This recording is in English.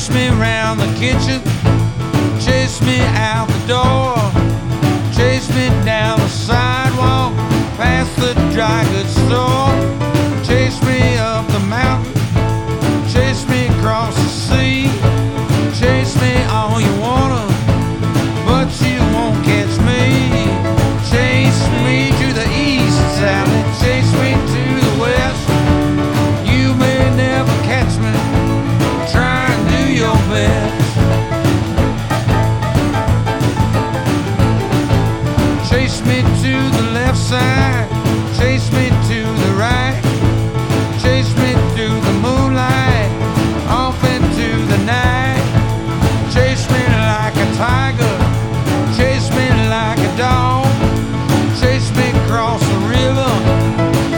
Chase me around the kitchen, chase me out the door, chase me down the sidewalk, past the dry goods store.